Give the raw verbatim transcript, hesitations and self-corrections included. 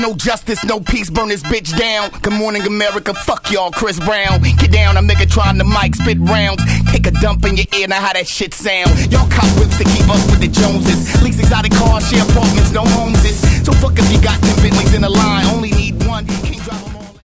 No justice, no peace, burn this bitch down. Good morning, America, fuck y'all, Chris Brown. Get down, I'm Megatron, the mic, spit rounds. Take a dump in your ear, now how that shit sound. Y'all cop whips to keep up with the Joneses. Lease exotic cars, share apartments, no homes. So fuck if you got ten Bentleys in the line.